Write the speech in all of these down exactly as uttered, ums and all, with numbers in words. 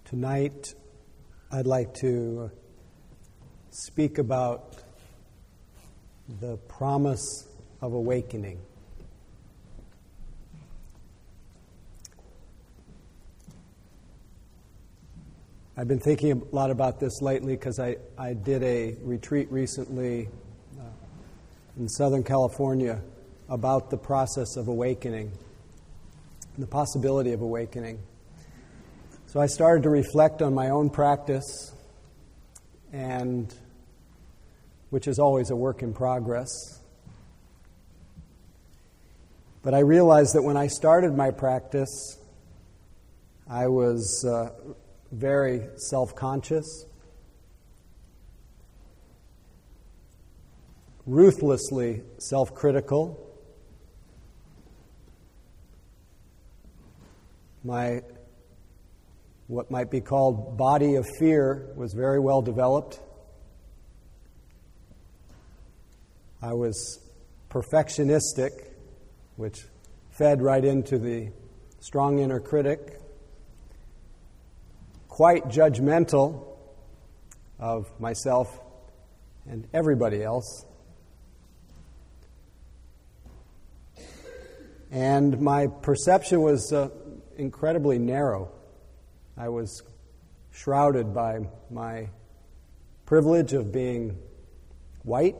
Tonight, I'd like to speak about the promise of awakening. I've been thinking a lot about this lately because I, I did a retreat recently uh, in Southern California about the process of awakening, the possibility of awakening. So I started to reflect on my own practice, and which is always a work in progress. But I realized that when I started my practice, I was uh, very self-conscious, ruthlessly self-critical. My what might be called body of fear was very well developed. I was perfectionistic, which fed right into the strong inner critic. Quite judgmental of myself and everybody else. And my perception was uh, incredibly narrow. I was shrouded by my privilege of being white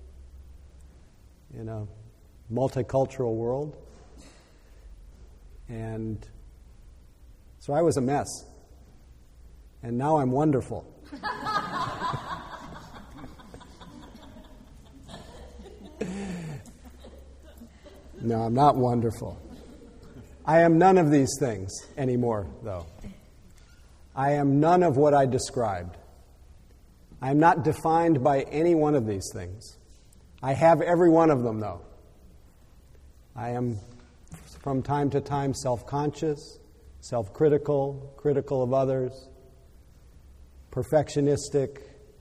in a multicultural world. And so I was a mess. And now I'm wonderful. No, I'm not wonderful. I am none of these things anymore, though. I am none of what I described. I am not defined by any one of these things. I have every one of them, though. I am, from time to time, self-conscious, self-critical, critical of others, perfectionistic.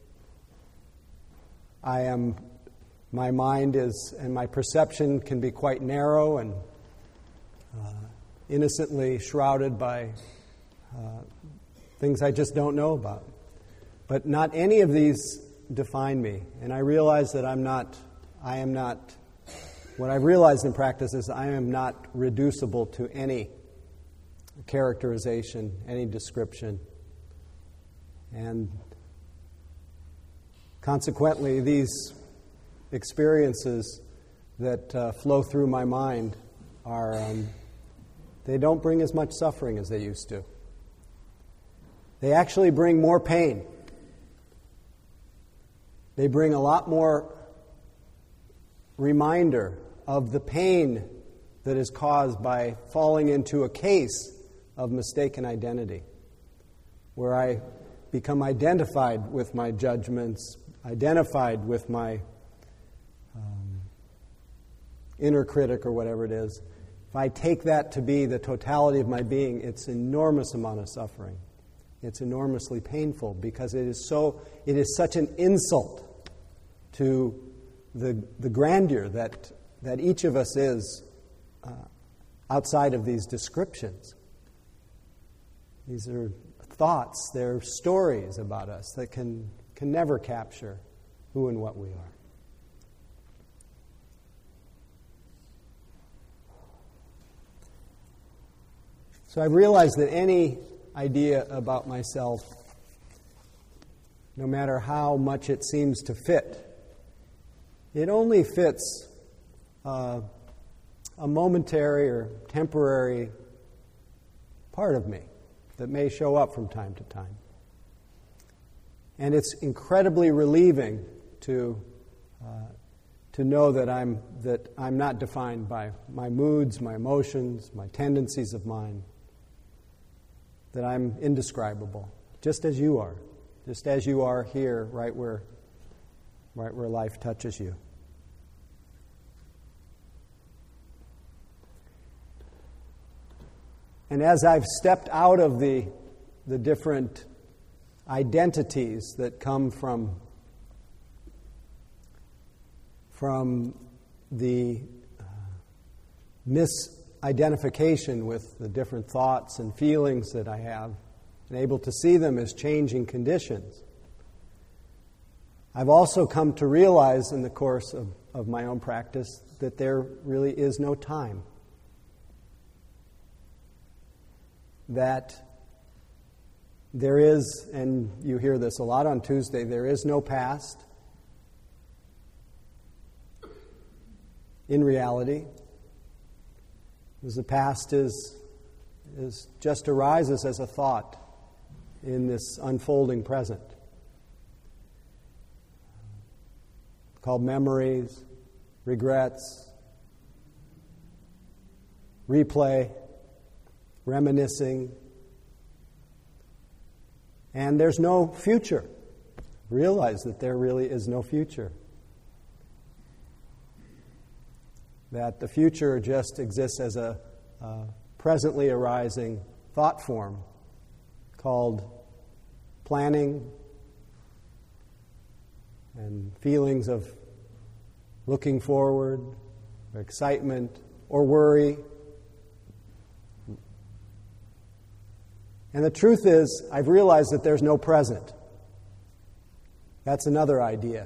I am, my mind is, and my perception can be quite narrow and uh, innocently shrouded by uh, things I just don't know about. But not any of these define me. And I realize that I'm not, I am not, what I've realized in practice is I am not reducible to any characterization, any description. And consequently, these experiences that uh, flow through my mind are, um, they don't bring as much suffering as they used to. They actually bring more pain. They bring a lot more reminder of the pain that is caused by falling into a case of mistaken identity, where I become identified with my judgments, identified with my um, inner critic or whatever it is. If I take that to be the totality of my being, it's an enormous amount of suffering. It's enormously painful because it is so. It is such an insult to the the grandeur that that each of us is uh, outside of these descriptions. These are thoughts, they're stories about us that can can never capture who and what we are. So I've realized that any idea about myself, no matter how much it seems to fit, it only fits uh, a momentary or temporary part of me that may show up from time to time. And it's incredibly relieving to uh, to know that I'm that I'm not defined by my moods, my emotions, my tendencies of mind. That I'm indescribable, just as you are, just as you are here, right where, right where life touches you. And as I've stepped out of the the different identities that come from from the uh, misidentification with the different thoughts and feelings that I have, and able to see them as changing conditions. I've also come to realize in the course of, of my own practice that there really is no time. That there is, and you hear this a lot on Tuesday, there is no past. In reality, because the past is, is just arises as a thought in this unfolding present, called memories, regrets, replay, reminiscing, and there's no future. Realize that there really is no future. That the future just exists as a uh, presently arising thought form called planning and feelings of looking forward, or excitement, or worry. And the truth is, I've realized that there's no present. That's another idea.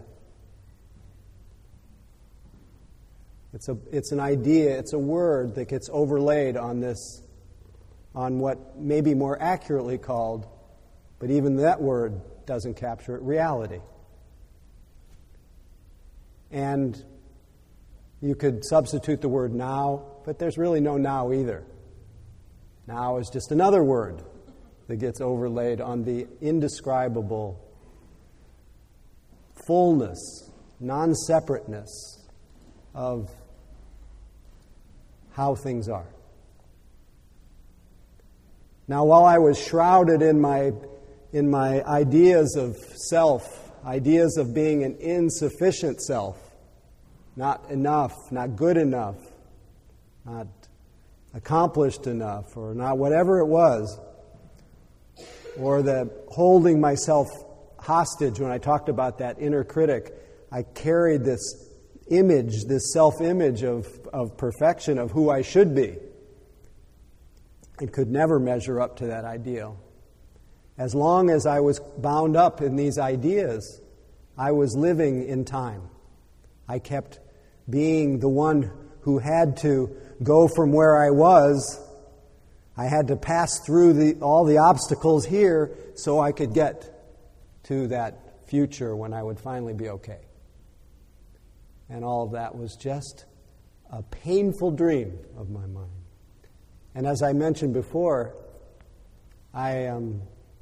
It's a, it's an idea, it's a word that gets overlaid on this, on what may be more accurately called, but even that word doesn't capture it, reality. And you could substitute the word now, but there's really no now either. Now is just another word that gets overlaid on the indescribable fullness, non-separateness of how things are. Now, while I was shrouded in my in my ideas of self, ideas of being an insufficient self, not enough, not good enough, not accomplished enough, or not whatever it was, or the holding myself hostage when I talked about that inner critic, I carried this image, this self-image of, of perfection, of who I should be, and could never measure up to that ideal. As long as I was bound up in these ideas, I was living in time. I kept being the one who had to go from where I was. I had to pass through the, all the obstacles here so I could get to that future when I would finally be okay. And all of that was just a painful dream of my mind. And as I mentioned before, I um,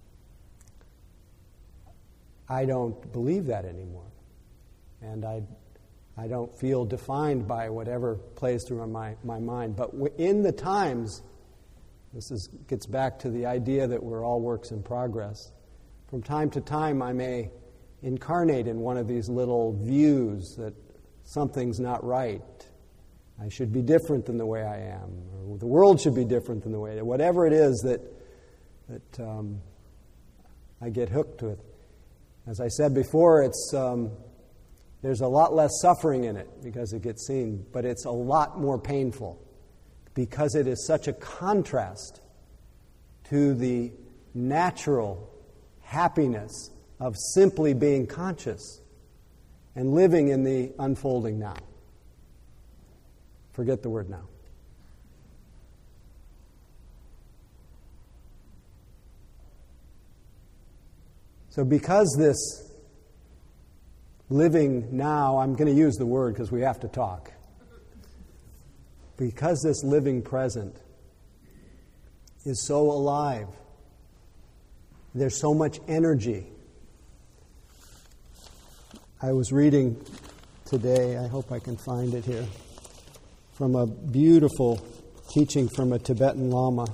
I don't believe that anymore. And I I don't feel defined by whatever plays through my, my mind. But in the times, this is, gets back to the idea that we're all works in progress. From time to time, I may incarnate in one of these little views that something's not right. I should be different than the way I am. Or the world should be different than the way, whatever it is that, that um, I get hooked with. As I said before, it's um, there's a lot less suffering in it because it gets seen, but it's a lot more painful because it is such a contrast to the natural happiness of simply being conscious and living in the unfolding now. Forget the word now. So because this living now, I'm going to use the word because we have to talk. Because this living present is so alive, there's so much energy. I was reading today, I hope I can find it here, from a beautiful teaching from a Tibetan Lama.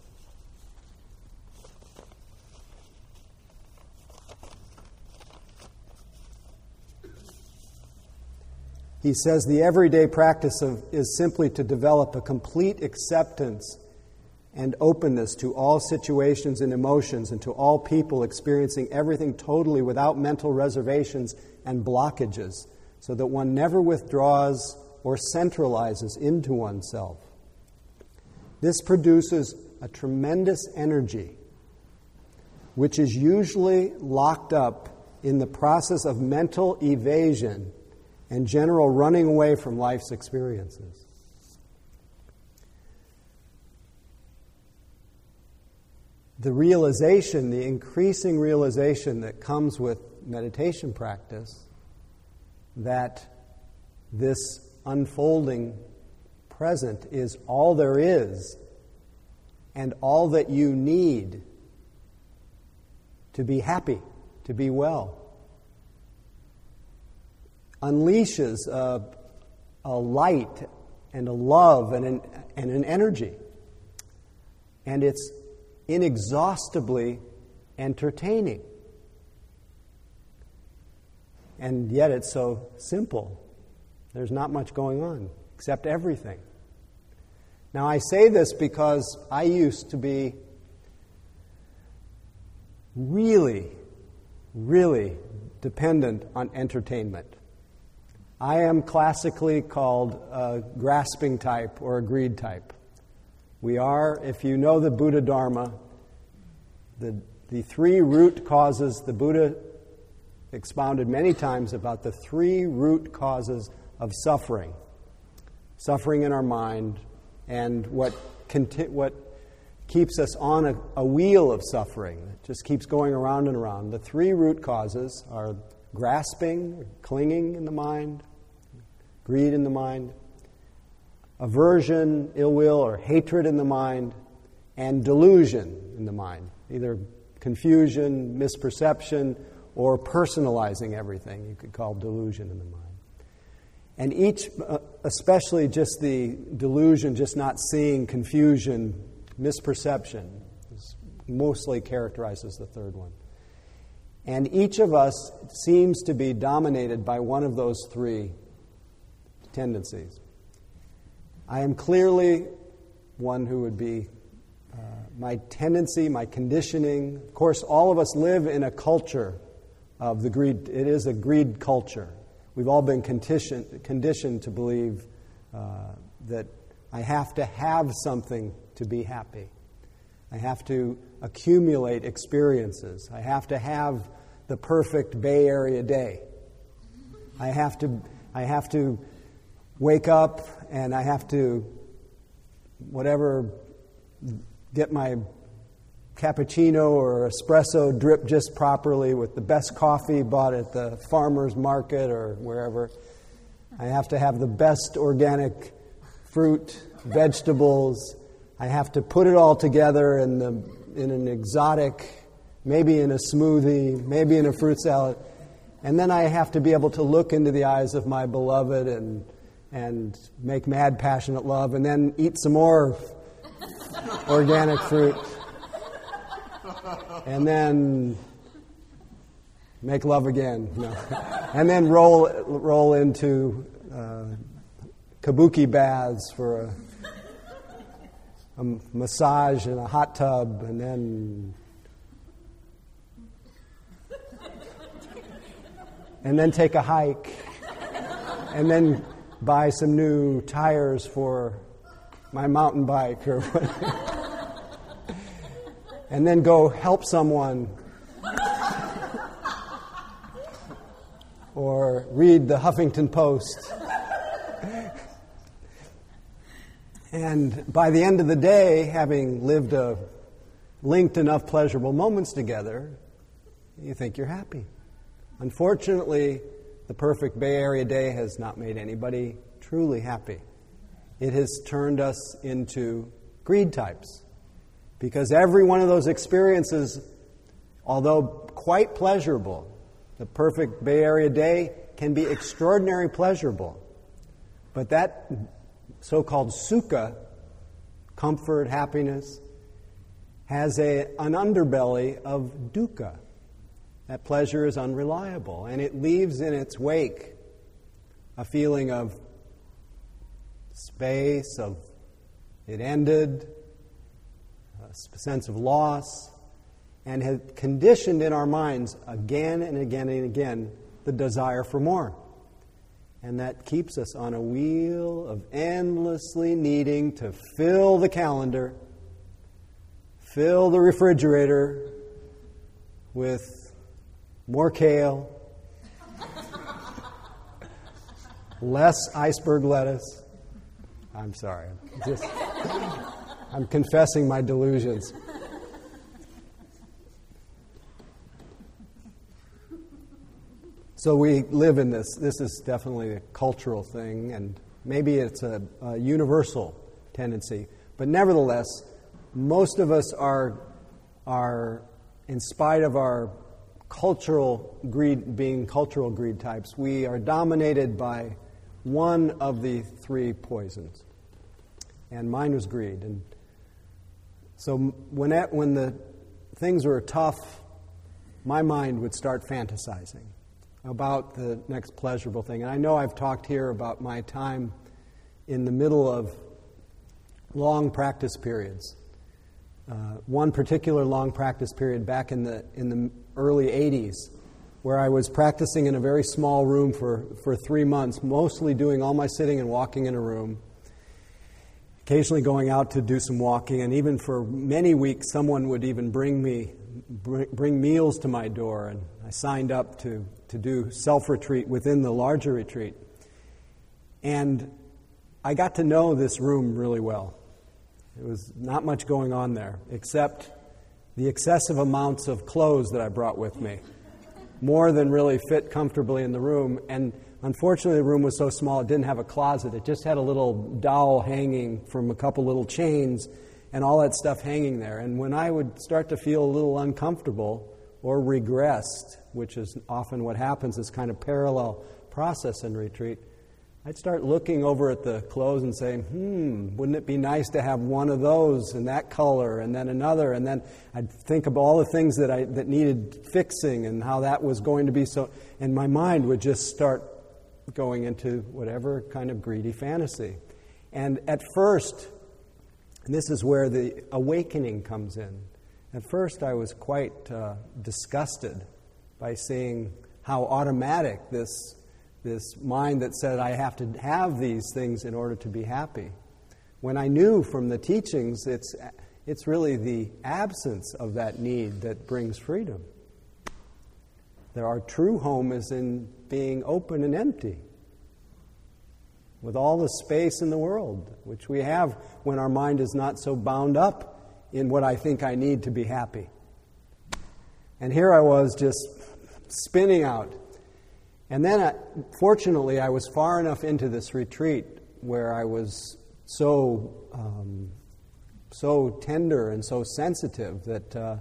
He says the everyday practice of is simply to develop a complete acceptance and openness to all situations and emotions and to all people, experiencing everything totally without mental reservations and blockages, so that one never withdraws or centralizes into oneself. This produces a tremendous energy, which is usually locked up in the process of mental evasion and general running away from life's experiences. The realization, the increasing realization that comes with meditation practice, that this unfolding present is all there is and all that you need to be happy, to be well, unleashes a, a light and a love and an, and an energy. And it's inexhaustibly entertaining. And yet it's so simple. There's not much going on, except everything. Now I say this because I used to be really, really dependent on entertainment. I am classically called a grasping type or a greed type. We are, if you know the Buddha Dharma, the, the three root causes, the Buddha expounded many times about the three root causes of suffering. Suffering in our mind and what conti- what keeps us on a, a wheel of suffering. It just keeps going around and around. The three root causes are grasping, clinging in the mind, greed in the mind, aversion, ill will, or hatred in the mind, and delusion in the mind. Either confusion, misperception, or personalizing everything. You could call delusion in the mind. And each, uh, especially just the delusion, just not seeing, confusion, misperception, is mostly characterized as the third one. And each of us seems to be dominated by one of those three tendencies. I am clearly one who would be uh, my tendency, my conditioning. Of course, all of us live in a culture of the greed. It is a greed culture. We've all been conditioned, conditioned to believe uh, that I have to have something to be happy. I have to accumulate experiences. I have to have the perfect Bay Area day. I have to, I have to wake up and I have to, whatever, get my cappuccino or espresso drip just properly with the best coffee bought at the farmer's market or wherever. I have to have the best organic fruit, vegetables. I have to put it all together in the in an exotic, maybe in a smoothie, maybe in a fruit salad. And then I have to be able to look into the eyes of my beloved and and make mad, passionate love, and then eat some more organic fruit. And then make love again. No. And then roll roll into uh, kabuki baths for a, a massage in a hot tub, and then and then take a hike, and then buy some new tires for my mountain bike or whatever. And then go help someone or read the Huffington Post. And by the end of the day, having lived a linked enough pleasurable moments together, you think you're happy. Unfortunately, the perfect Bay Area day has not made anybody truly happy. It has turned us into greed types. Because every one of those experiences, although quite pleasurable, the perfect Bay Area day can be extraordinarily pleasurable. But that so-called sukha, comfort, happiness, has a, an underbelly of dukkha. That pleasure is unreliable, and it leaves in its wake a feeling of space, of it ended, a sense of loss, and has conditioned in our minds again and again and again the desire for more. And that keeps us on a wheel of endlessly needing to fill the calendar, fill the refrigerator, with more kale, less iceberg lettuce. I'm sorry. I'm just I'm confessing my delusions. So we live in this. This is definitely a cultural thing, and maybe it's a, a universal tendency. But nevertheless, most of us are, are, in spite of our cultural greed, being cultural greed types, we are dominated by one of the three poisons. And mine was greed. And so when that, when the things were tough, my mind would start fantasizing about the next pleasurable thing. And I know I've talked here about my time in the middle of long practice periods. Uh, one particular long practice period back in the in the early eighties, where I was practicing in a very small room for, for three months, mostly doing all my sitting and walking in a room, occasionally going out to do some walking, and even for many weeks someone would even bring me bring, bring meals to my door, and I signed up to, to do self-retreat within the larger retreat. And I got to know this room really well. There was not much going on there, except the excessive amounts of clothes that I brought with me. More than really fit comfortably in the room. And unfortunately, the room was so small, it didn't have a closet. It just had a little dowel hanging from a couple little chains and all that stuff hanging there. And when I would start to feel a little uncomfortable or regressed, which is often what happens, this kind of parallel process in retreat, I'd start looking over at the clothes and saying, hmm, wouldn't it be nice to have one of those in that color and then another? And then I'd think of all the things that I that needed fixing and how that was going to be so. And my mind would just start going into whatever kind of greedy fantasy. And at first, and this is where the awakening comes in. At first, I was quite uh, disgusted by seeing how automatic this this mind that said I have to have these things in order to be happy. When I knew from the teachings, it's it's really the absence of that need that brings freedom. There, our true home is in being open and empty, with all the space in the world, which we have when our mind is not so bound up in what I think I need to be happy. And here I was just spinning out. And then, I, fortunately, I was far enough into this retreat where I was so um, so tender and so sensitive that uh,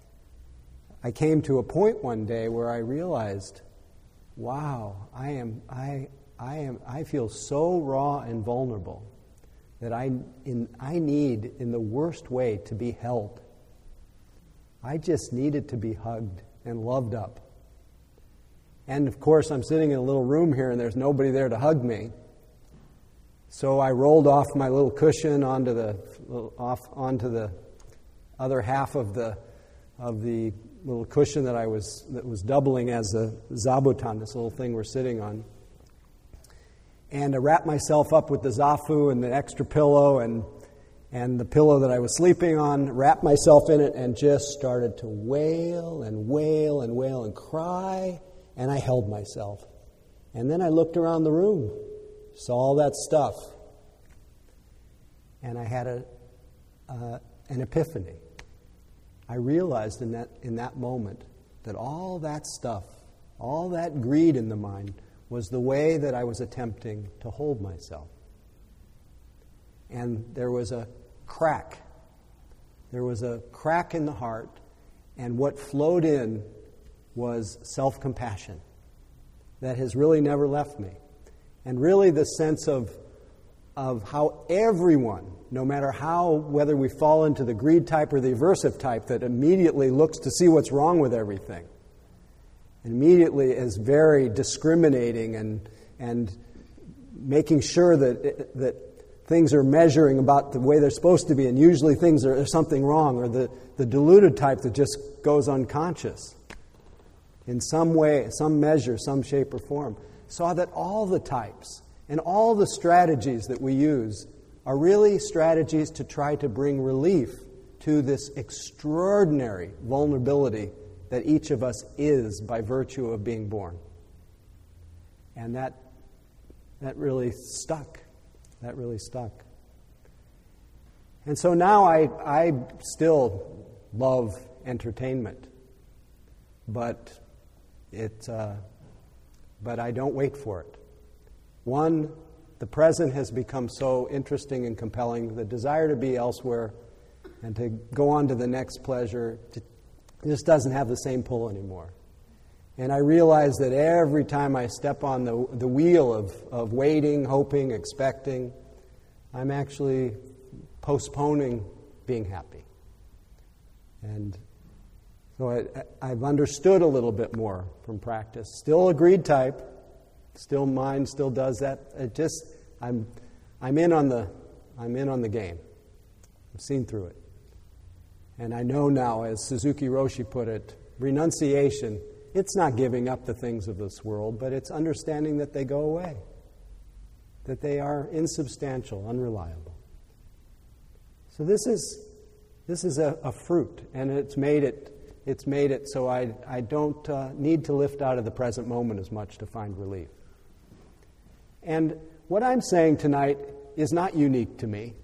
I came to a point one day where I realized, wow, I am I I am I feel so raw and vulnerable that I in I need in the worst way to be held. I just needed to be hugged and loved up. And of course, I'm sitting in a little room here and there's nobody there to hug me. So I rolled off my little cushion onto the off onto the other half of the of the little cushion that I was that was doubling as a zabuton, this little thing we're sitting on. And I wrapped myself up with the zafu and the extra pillow and and the pillow that I was sleeping on, wrapped myself in it and just started to wail and wail and wail and cry. And I held myself. And then I looked around the room, saw all that stuff, and I had a uh, an epiphany. I realized in that in that moment that all that stuff, all that greed in the mind, was the way that I was attempting to hold myself. And there was a crack. There was a crack in the heart, and what flowed in was self-compassion that has really never left me. And really the sense of of how everyone, no matter how, whether we fall into the greed type or the aversive type that immediately looks to see what's wrong with everything, and immediately is very discriminating and and making sure that that things are measuring about the way they're supposed to be, and usually things are, there's something wrong, or the, the deluded type that just goes unconscious in some way, some measure, some shape or form, saw that all the types and all the strategies that we use are really strategies to try to bring relief to this extraordinary vulnerability that each of us is by virtue of being born. And that that really stuck. That really stuck. And so now I, I still love entertainment, but it, uh, but I don't wait for it. One, the present has become so interesting and compelling. The desire to be elsewhere and to go on to the next pleasure just doesn't have the same pull anymore. And I realize that every time I step on the, the wheel of, of waiting, hoping, expecting, I'm actually postponing being happy. And so I, I've understood a little bit more from practice. Still a greed type, still mind still does that. It just I'm I'm in on the I'm in on the game. I've seen through it. And I know now, as Suzuki Roshi put it, renunciation, it's not giving up the things of this world, but it's understanding that they go away, that they are insubstantial, unreliable. So this is this is a, a fruit, and it's made it it's made it so I I don't uh, need to lift out of the present moment as much to find relief. And what I'm saying tonight is not unique to me.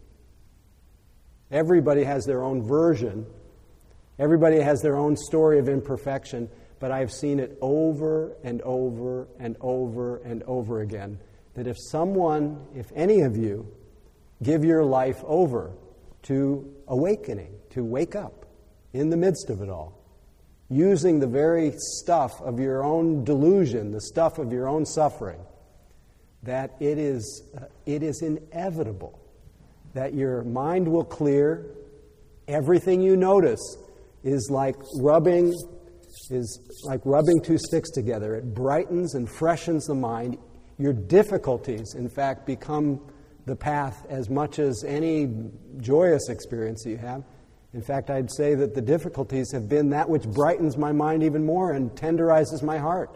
Everybody has their own version. Everybody has their own story of imperfection. But I've seen it over and over and over and over again, that if someone, if any of you, give your life over to awakening, to wake up in the midst of it all, using the very stuff of your own delusion, the stuff of your own suffering, that it is, uh, it is inevitable that your mind will clear. Everything you notice is like rubbing is like rubbing two sticks together. It brightens and freshens the mind. Your difficulties, in fact, become the path as much as any joyous experience you have. In fact, I'd say that the difficulties have been that which brightens my mind even more and tenderizes my heart.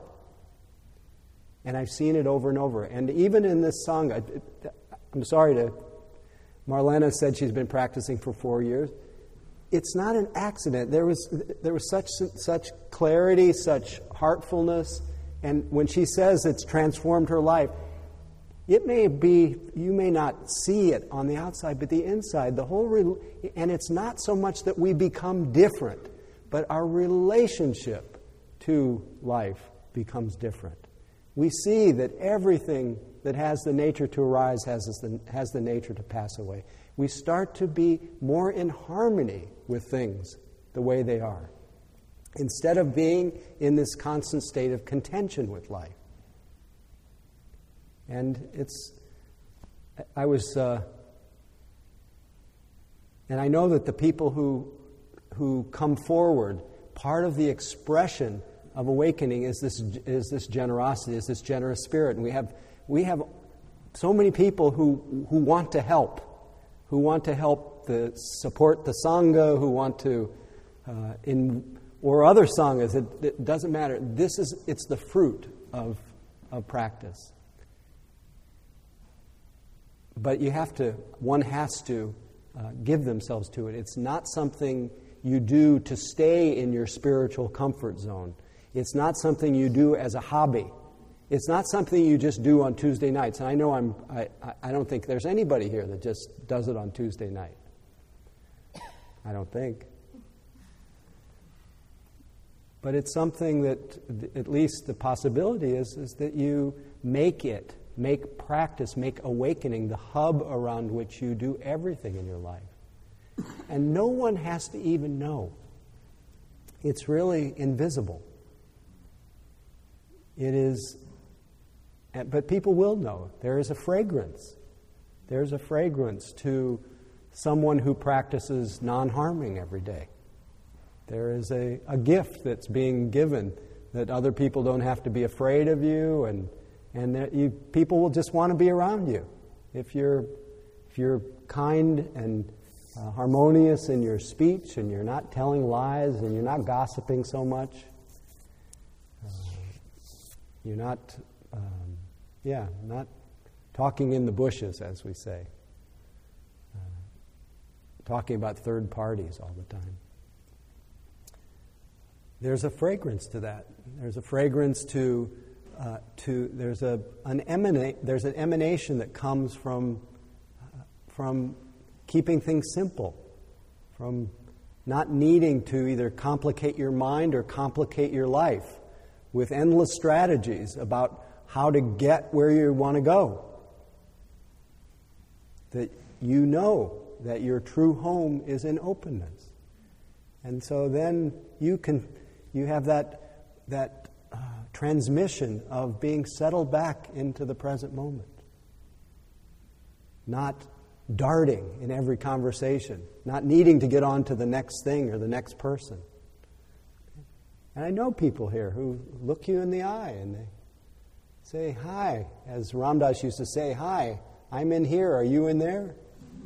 And I've seen it over and over. And even in this Sangha, I'm sorry to... Marlena said she's been practicing for four years. It's not an accident. There was there was such such clarity, such heartfulness, and when she says it's transformed her life, it may be, you may not see it on the outside, but the inside, the whole, re- and it's not so much that we become different, but our relationship to life becomes different. We see that everything that has the nature to arise has the, has the nature to pass away. We start to be more in harmony with things the way they are, instead of being in this constant state of contention with life. And it's, I was, uh, and I know that the people who who come forward, part of the expression of awakening is this is this generosity, is this generous spirit, and we have we have so many people who who want to help, who want to help the support the Sangha, who want to uh, in or other sanghas. It, it doesn't matter. This is it's the fruit of of practice. But you have to, one has to uh, give themselves to it. It's not something you do to stay in your spiritual comfort zone. It's not something you do as a hobby. It's not something you just do on Tuesday nights. And I know I'm, I, I don't think there's anybody here that just does it on Tuesday night. I don't think. But it's something that, at least the possibility is, is that you make it. Make practice, make awakening the hub around which you do everything in your life. And no one has to even know. It's really invisible. It is, but people will know. There is a fragrance. There's a fragrance to someone who practices non-harming every day. There is a, a gift that's being given that other people don't have to be afraid of you, and And that you, people will just want to be around you. If you're, if you're kind and uh, harmonious in your speech, and you're not telling lies, and you're not gossiping so much, uh, you're not, um, yeah, not talking in the bushes, as we say, uh, talking about third parties all the time. there's a fragrance to that. There's a fragrance to uh, to there's a an emanate there's an emanation that comes from uh, from keeping things simple, from not needing to either complicate your mind or complicate your life with endless strategies about how to get where you want to go. That you know that your true home is in openness. And so then you can you have that that uh, transmission of being settled back into the present moment. Not darting in every conversation, not needing to get on to the next thing or the next person. And I know people here who look you in the eye and they say, hi, as Ram Dass used to say, hi, I'm in here, are you in there?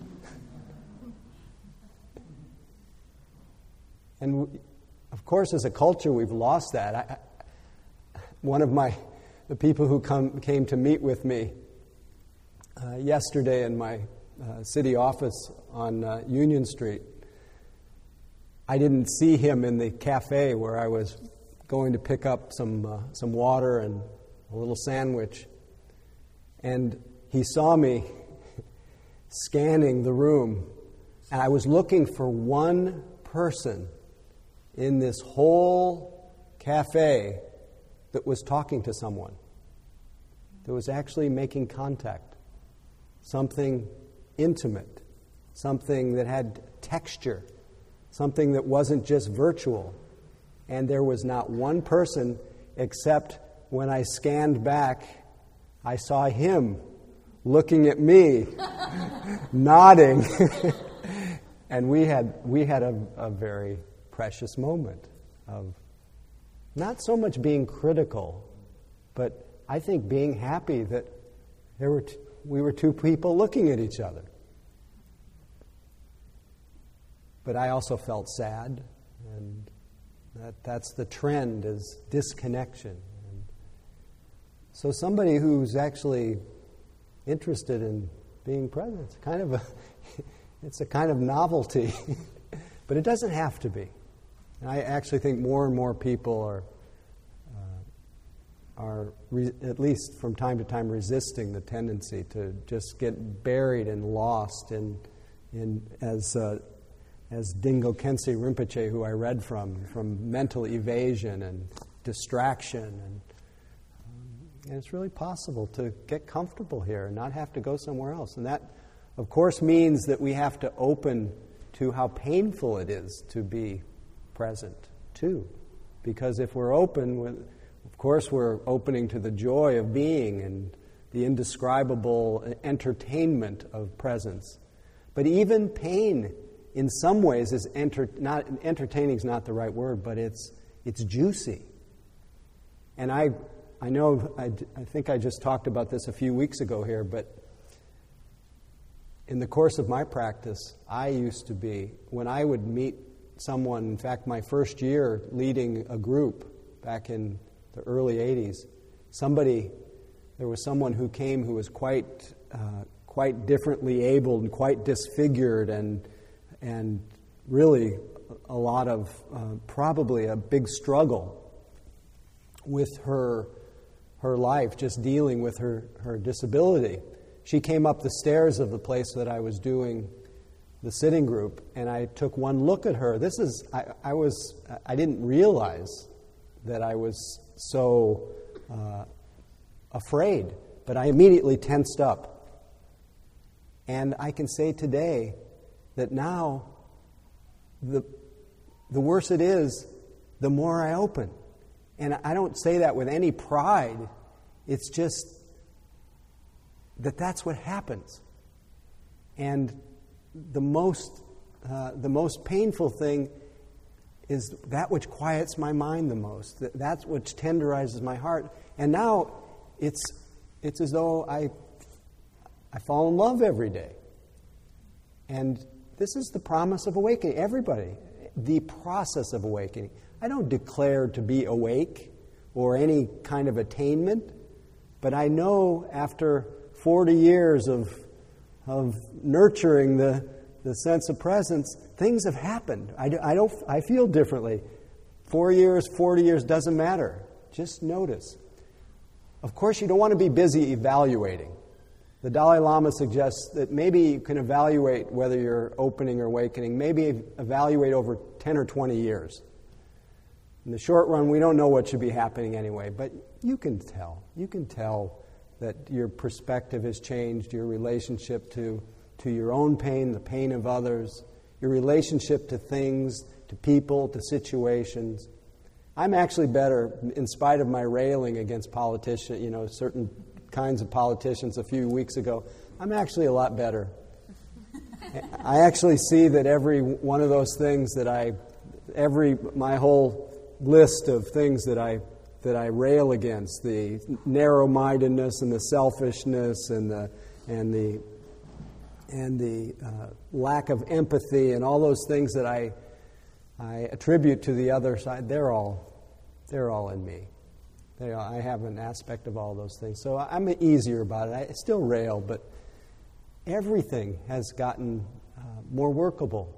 And we, of course, as a culture, we've lost that. I, I, one of my, the people who come came to meet with me uh, yesterday in my uh, city office on uh, Union Street, I didn't see him in the cafe where I was going to pick up some uh, some water and a little sandwich. And he saw me scanning the room, and I was looking for one person in this whole cafe that was talking to someone, that was actually making contact, something intimate, something that had texture, something that wasn't just virtual. And there was not one person, except when I scanned back, I saw him looking at me, nodding. And we had we had a, a very precious moment of not so much being critical, but I think being happy that there were t- we were two people looking at each other. But I also felt sad, and that, that's the trend, is disconnection. And so somebody who's actually interested in being present, it's kind of a, it's a kind of novelty, but it doesn't have to be. And I actually think more and more people are, uh, are re- at least from time to time resisting the tendency to just get buried and lost in, in as. Uh, As Dingo Khyentse Rinpoche, who I read from, from mental evasion and distraction. And, um, and it's really possible to get comfortable here and not have to go somewhere else. And that, of course, means that we have to open to how painful it is to be present, too. Because if we're open, with, of course, we're opening to the joy of being and the indescribable entertainment of presence. But even pain, in some ways, is enter, not entertaining is not the right word, but it's it's juicy. And I I know I, I think I just talked about this a few weeks ago here, but in the course of my practice, I used to be, when I would meet someone, in fact, my first year leading a group back in the early eighties, somebody, there was someone who came who was quite uh, quite differently abled and quite disfigured, and and really a lot of, uh, probably a big struggle with her her life, just dealing with her, her disability. She came up the stairs of the place that I was doing the sitting group, and I took one look at her. This is, I, I was, I didn't realize that I was so uh, afraid, but I immediately tensed up. And I can say today that now, the the worse it is, the more I open. And I don't say that with any pride. It's just that that's what happens. And the most uh, the most painful thing is that which quiets my mind the most. That that's which tenderizes my heart. And now it's it's as though I I fall in love every day. And this is the promise of awakening. Everybody, the process of awakening. I don't declare to be awake or any kind of attainment, but I know after forty years of of nurturing the, the sense of presence, things have happened. I, I don't. I feel differently. four years, forty years, doesn't matter. Just notice. Of course, you don't want to be busy evaluating. The Dalai Lama suggests that maybe you can evaluate whether you're opening or awakening, maybe evaluate over ten or twenty years. In the short run, we don't know what should be happening anyway, but you can tell. You can tell that your perspective has changed, your relationship to, to your own pain, the pain of others, your relationship to things, to people, to situations. I'm actually better, in spite of my railing against politicians, you know, certain kinds of politicians a few weeks ago, I'm actually a lot better. I actually see that every one of those things that I, every, my whole list of things that I that I rail against, the narrow-mindedness and the selfishness and the and the and the uh, lack of empathy and all those things that I I attribute to the other side, they're all they're all in me. They are, I have an aspect of all those things. So I'm easier about it. I still rail, but everything has gotten uh, more workable.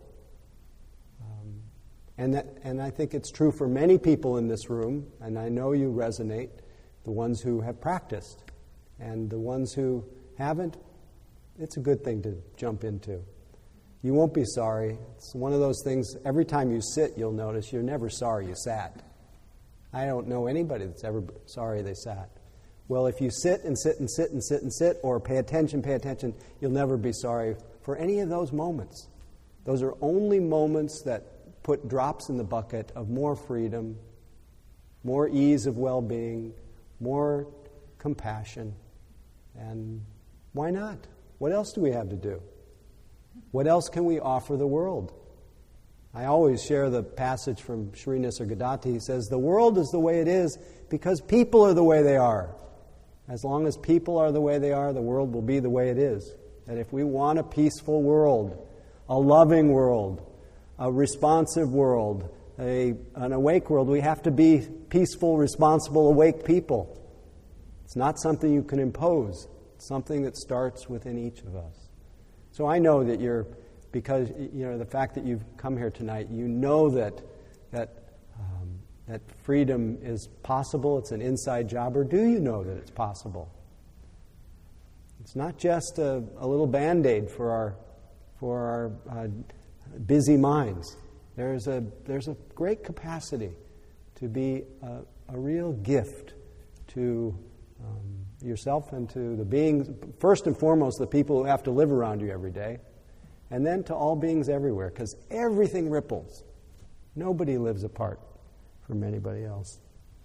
And that, and I think it's true for many people in this room, and I know you resonate, the ones who have practiced. And the ones who haven't, it's a good thing to jump into. You won't be sorry. It's one of those things, every time you sit, you'll notice you're never sorry you sat. I don't know anybody that's ever sorry they sat. Well, if you sit and sit and sit and sit and sit, or pay attention, pay attention, you'll never be sorry for any of those moments. Those are only moments that put drops in the bucket of more freedom, more ease of well-being, more compassion. And why not? What else do we have to do? What else can we offer the world? I always share the passage from Sri Nisargadatta. He says, the world is the way it is because people are the way they are. As long as people are the way they are, the world will be the way it is. That if we want a peaceful world, a loving world, a responsive world, a, an awake world, we have to be peaceful, responsible, awake people. It's not something you can impose. It's something that starts within each of us. So I know that you're, because you know the fact that you've come here tonight, you know that that um, that freedom is possible. It's an inside job, or do you know that it's possible? It's not just a, a little Band-Aid for our for our uh, busy minds. There's a there's a great capacity to be a, a real gift to um, yourself and to the beings, first and foremost, the people who have to live around you every day, and then to all beings everywhere, because everything ripples. Nobody lives apart from anybody else.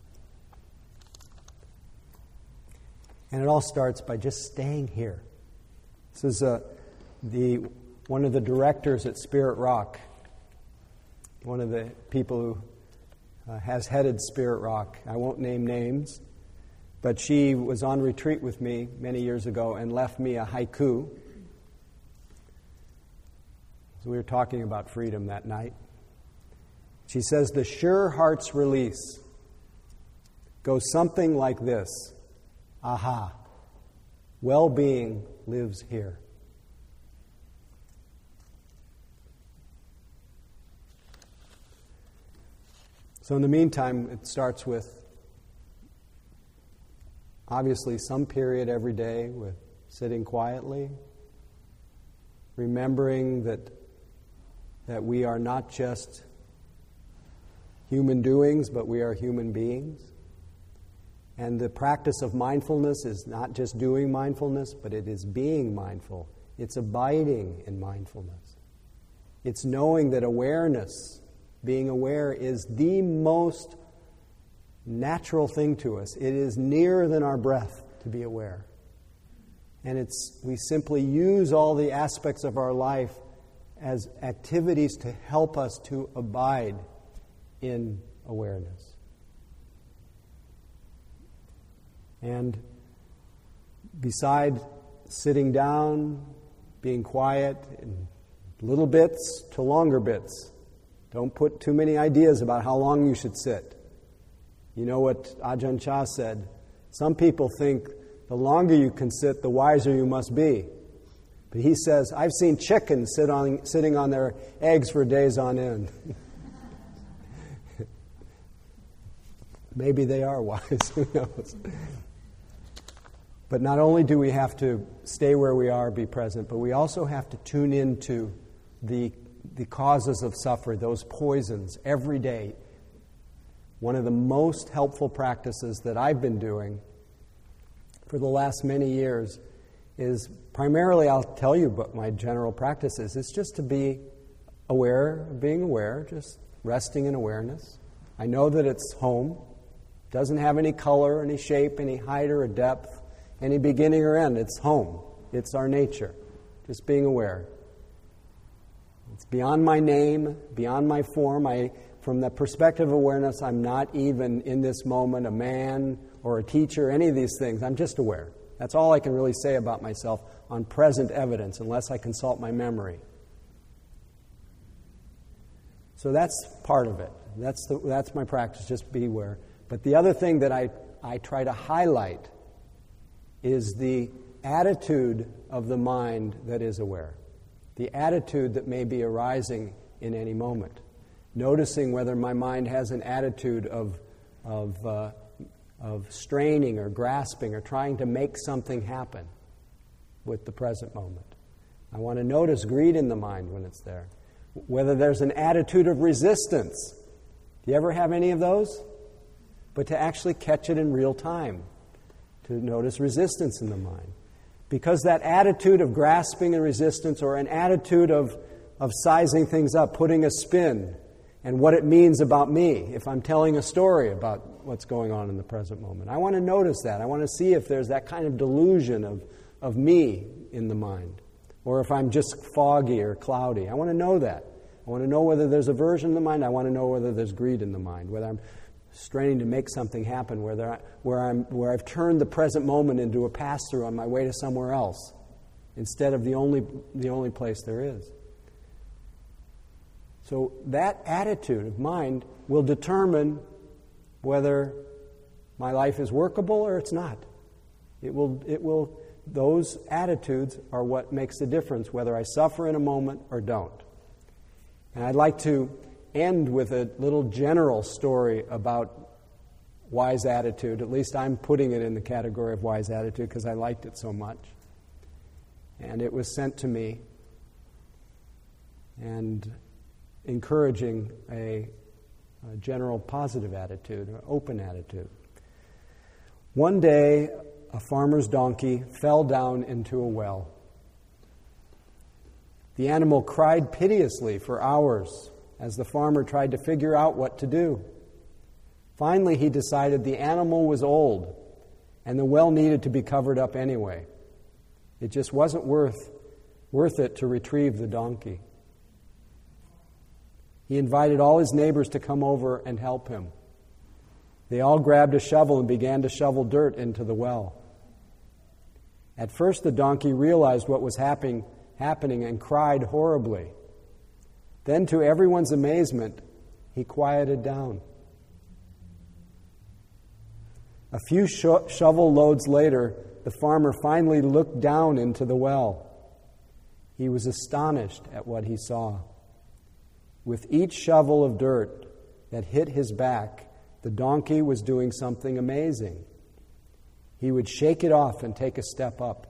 And it all starts by just staying here. This is uh, the one of the directors at Spirit Rock, one of the people who uh, has headed Spirit Rock. I won't name names, but she was on retreat with me many years ago and left me a haiku. So we were talking about freedom that night. She says, the sure heart's release goes something like this. Aha, well-being lives here. So in the meantime, it starts with obviously some period every day with sitting quietly, remembering that that we are not just human doings, but we are human beings. And the practice of mindfulness is not just doing mindfulness, but it is being mindful. It's abiding in mindfulness. It's knowing that awareness, being aware, is the most natural thing to us. It is nearer than our breath to be aware. And it's we simply use all the aspects of our life as activities to help us to abide in awareness. And beside sitting down, being quiet, in little bits to longer bits. Don't put too many ideas about how long you should sit. You know what Ajahn Chah said? Some people think the longer you can sit, the wiser you must be. But he says, I've seen chickens sit on, sitting on their eggs for days on end. Maybe they are wise, who knows? But not only do we have to stay where we are, be present, but we also have to tune into the, the causes of suffering, those poisons, every day. One of the most helpful practices that I've been doing for the last many years is primarily, I'll tell you what my general practice is. It's just to be aware, being aware, just resting in awareness. I know that it's home. Doesn't have any color, any shape, any height or depth, any beginning or end. It's home. It's our nature. Just being aware. It's beyond my name, beyond my form. I, from the perspective of awareness, I'm not even in this moment a man or a teacher, any of these things. I'm just aware. That's all I can really say about myself on present evidence, unless I consult my memory. So that's part of it. That's the, that's my practice, just be aware. But the other thing that I, I try to highlight is the attitude of the mind that is aware. The attitude that may be arising in any moment. Noticing whether my mind has an attitude of, of, uh, of straining or grasping or trying to make something happen with the present moment. I want to notice greed in the mind when it's there. Whether there's an attitude of resistance. Do you ever have any of those? But to actually catch it in real time. To notice resistance in the mind. Because that attitude of grasping and resistance, or an attitude of, of sizing things up, putting a spin, and what it means about me, if I'm telling a story about what's going on in the present moment. I want to notice that. I want to see if there's that kind of delusion of, of me in the mind. Or if I'm just foggy or cloudy. I want to know that. I want to know whether there's aversion in the mind. I want to know whether there's greed in the mind. Whether I'm straining to make something happen, whether I, where, I'm, where I've turned the present moment into a pass-through on my way to somewhere else instead of the only, the only place there is. So that attitude of mind will determine whether my life is workable or it's not. It will, it will, those attitudes are what makes the difference, whether I suffer in a moment or don't. And I'd like to end with a little general story about wise attitude. At least I'm putting it in the category of wise attitude because I liked it so much. And it was sent to me, and encouraging a, a general positive attitude, an open attitude. One day, a farmer's donkey fell down into a well. The animal cried piteously for hours as the farmer tried to figure out what to do. Finally, he decided the animal was old and the well needed to be covered up anyway. It just wasn't worth, worth it to retrieve the donkey. He invited all his neighbors to come over and help him. They all grabbed a shovel and began to shovel dirt into the well. At first, the donkey realized what was happening, happening and cried horribly. Then, to everyone's amazement, he quieted down. A few sho- shovel loads later, the farmer finally looked down into the well. He was astonished at what he saw. With each shovel of dirt that hit his back, the donkey was doing something amazing. He would shake it off and take a step up.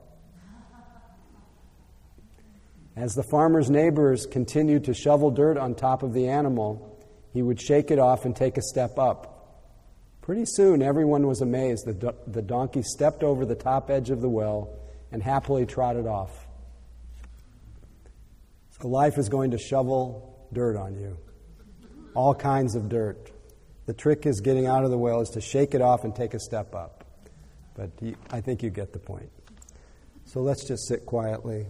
As the farmer's neighbors continued to shovel dirt on top of the animal, he would shake it off and take a step up. Pretty soon, everyone was amazed. The, do- the donkey stepped over the top edge of the well and happily trotted off. So life is going to shovel dirt on you. All kinds of dirt. The trick is getting out of the well is to shake it off and take a step up. But you, I think you get the point. So let's just sit quietly.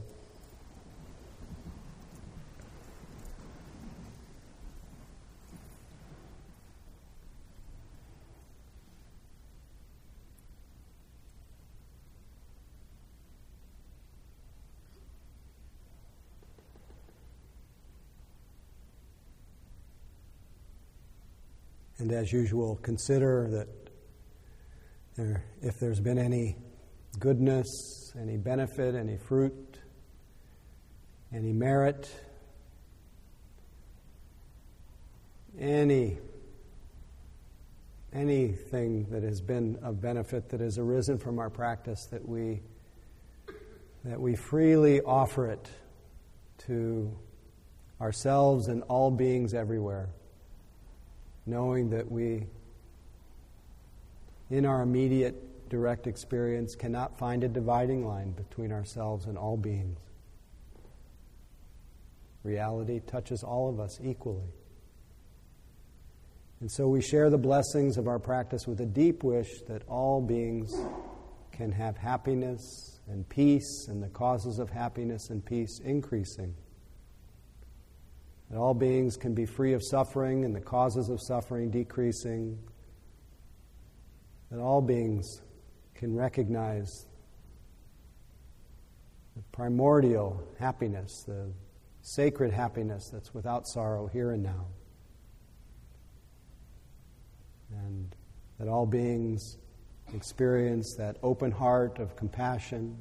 And as usual, consider that there, if there's been any goodness, any benefit, any fruit, any merit, any anything that has been of benefit that has arisen from our practice, that we that we freely offer it to ourselves and all beings everywhere, knowing that we, in our immediate direct experience, cannot find a dividing line between ourselves and all beings. Reality touches all of us equally. And so we share the blessings of our practice with a deep wish that all beings can have happiness and peace, and the causes of happiness and peace increasing. That all beings can be free of suffering and the causes of suffering decreasing. That all beings can recognize the primordial happiness, the sacred happiness that's without sorrow here and now. And that all beings experience that open heart of compassion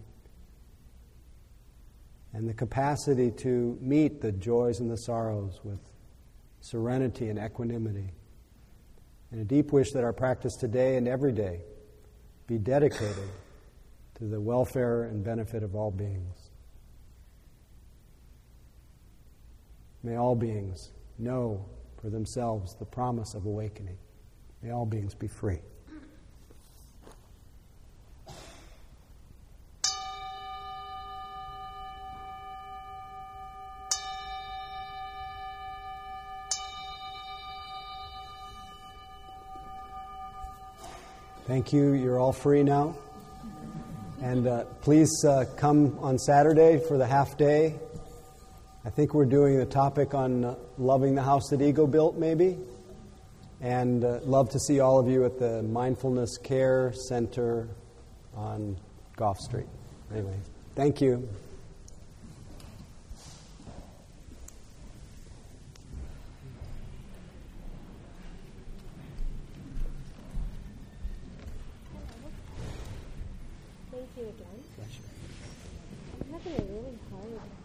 and the capacity to meet the joys and the sorrows with serenity and equanimity. And a deep wish that our practice today and every day be dedicated to the welfare and benefit of all beings. May all beings know for themselves the promise of awakening. May all beings be free. Thank you. You're all free now. And uh, please uh, come on Saturday for the half day. I think we're doing the topic on uh, loving the house that ego built, maybe. And uh, love to see all of you at the Mindfulness Care Center on Gough Street. Anyway, thank you. Thank you again. I'm having a really hard